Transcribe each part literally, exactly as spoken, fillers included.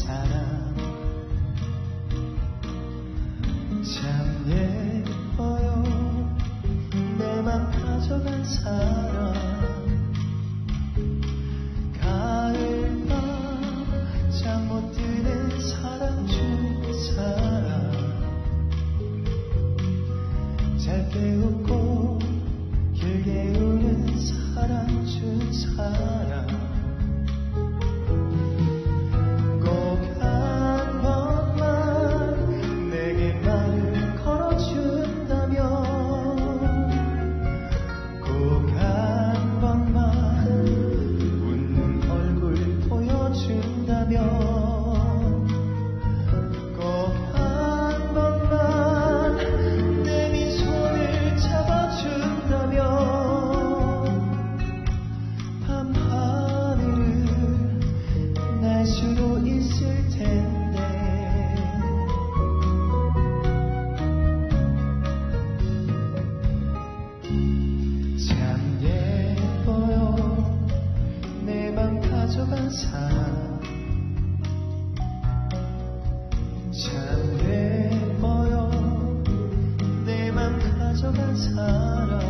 사람 참 예뻐요. 내 맘 가져간 사람 가을밤 잠 못 드는 사람 준 사람 짧게 웃고 길게 우는 사람 준 사람 꼭 한 번만 내게 말을 걸어준다면 꼭 한 번만 웃는 얼굴 보여준다면 가져간 사람 참 예뻐요. 내 맘 가져간 사람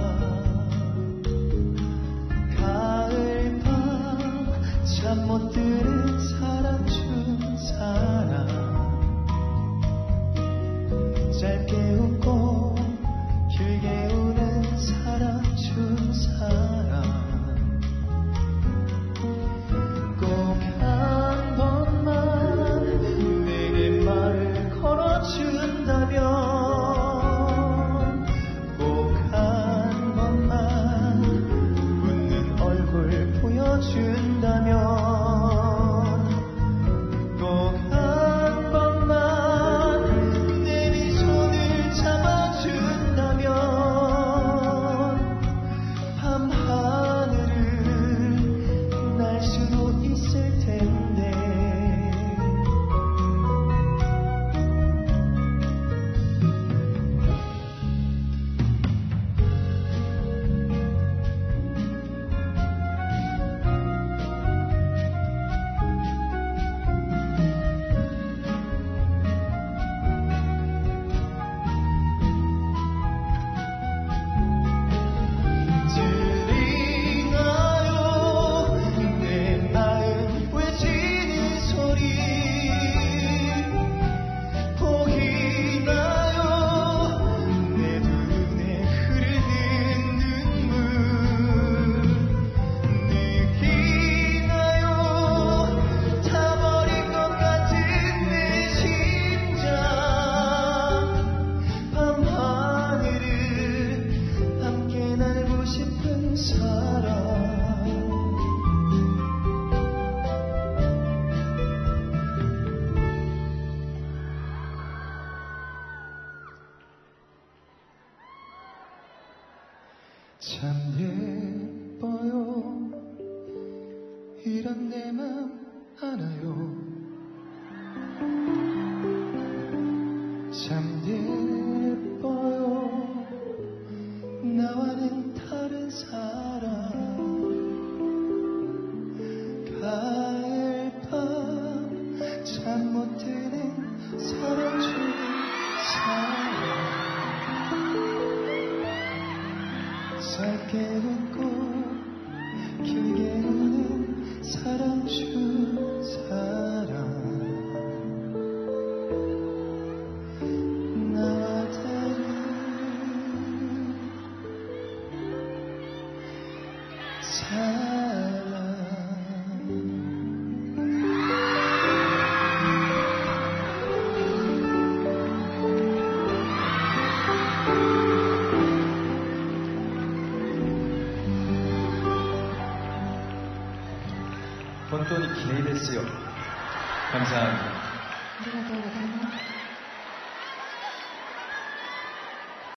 가을밤 잠 못 드는 사람 준 사람 짧게 웃고 길게 우는 사람 준 사람 꼭 한 번만 웃는 얼굴 보여준다면 꼭 한 번만 내 미소를 잡아준다면 밤하늘을 날 수도 있을 텐데 참 예뻐요. 이런 내 맘 알아요. 참 예뻐요. 나와는 다른 사람 가을밤 잠 못 드는 사람 중 사람 짧게 웃고 길게 우는 사람 중 사람 나와 다른 사람 本当に綺麗ですよ。감사합니다。 ありがとうございます。